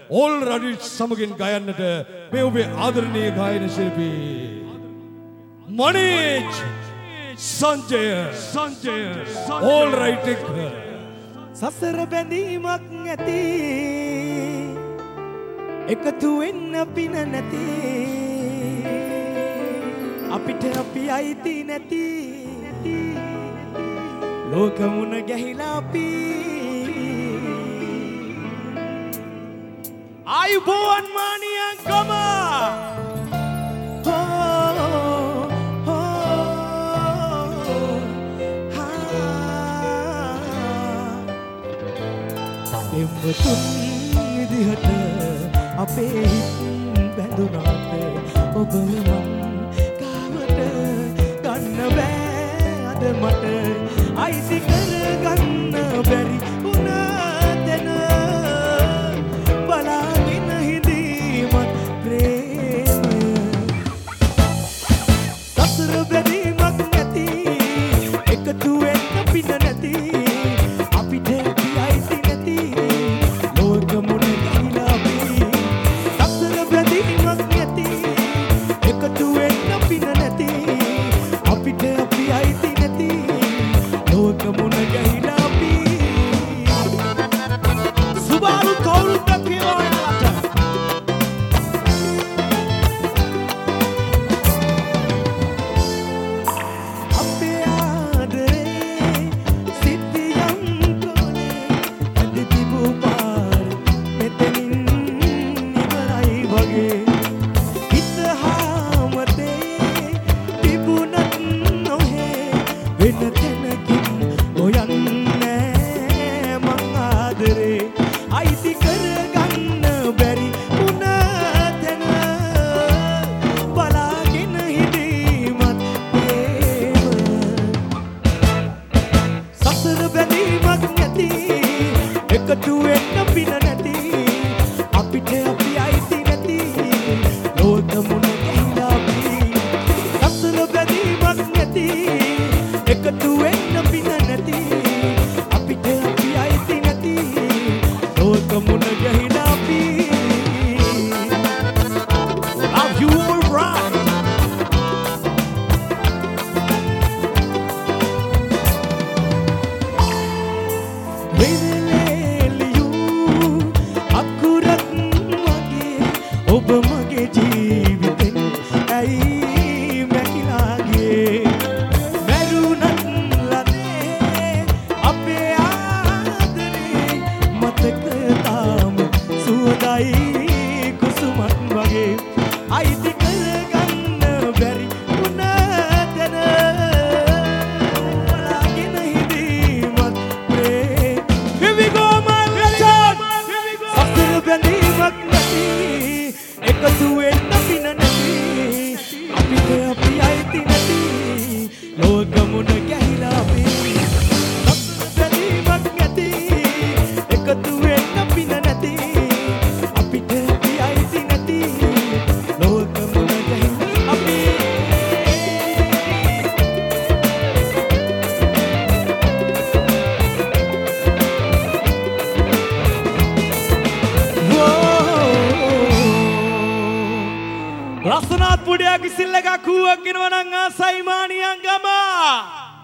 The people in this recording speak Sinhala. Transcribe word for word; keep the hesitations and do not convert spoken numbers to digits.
ඕල් රඩිට් සමගින් ගයන්නට මේ ඔබේ ආදරණීය ගායන ශිල්පී මනීජ් සංජය සංජය ඕල් රයිට් එක සසර බැඳීමක් නැති එකතු වෙන්න පින නැති අපිට අපි අයිති නැති ලෝකමුණ ගැහිලා අපි ආයුබෝවන් මානියංගම එම්බතුන් විදිහට අපේ හිත් බැඳුනාට ඔබ මං කාවට ගන්න බෑ අද මට අයිති කරගන්න බැරි වුණා දෙන බලාගෙන හිඳීමත් ප්‍රේමය සසර බැඳීමක් නැති එකතු වෙන්න පින නැති අපිට අයිති නැති ලෝකමුණ ගැහිලා අපි සසර බැඳීමක් නැති එකතු වෙන්න පින නැති අපිට අපි අයිති නැති ලෝකමුණ ගැහිලා අපි සුබාරු කවුරුත් කියනවා යාලට අපේ ආදරේ සිටියම් කොනේ ඇඳි තිබූ පාර මෙතනින් ඉවරයි වගේ හිත හාමතේ තිබුණත් නොහේ වෙන තැනකින් හොයන්නේ මං ආදරේ අයිති කරගන්න බැරි වුණා තැන බලාගෙන හිඳීමත් ප්‍රේම සසර බැඳීමක් නැති එකතු වෙන්න පින නැති අපිට අපි අයිති නැති ලෝකමුණ ගැහිලා අපි සසර බැඳීමක් නැති එකතු වෙන්න පින නැති අපිට අපි අයිති නැති ලෝකමුණ ගැහිලා අපි love you all right වෙදලෙලියු අකුරක් වගේ ඔබ මගේ ජීවිතෙන් ඇයි මැකිලා ගියේ මැරුණත් ලනේ අපේ ආදරේ මතක තාම සුවදයි කුසුමක් වගේ අයිති කරගන්න බැරි වුණා තැන බලාගෙන හිඳීමත් ප්‍රේ Here we go my legend සසර බැඳීමක් නැති එකතු වෙන්න පින නැති අපිට අපි අයිති නැති ලෝකමුණ ගැහිලා අපි සසර බැඳීමක් නැති එකතු වෙන්න පින නැති අපිට අපි අයිති නැති ලෝකමුණ ගැහිලා අපි ලස්සනත් පුඩියක් සිල්ල එකක් හුවක් ගෙනවනම් ආසයි මානියංගම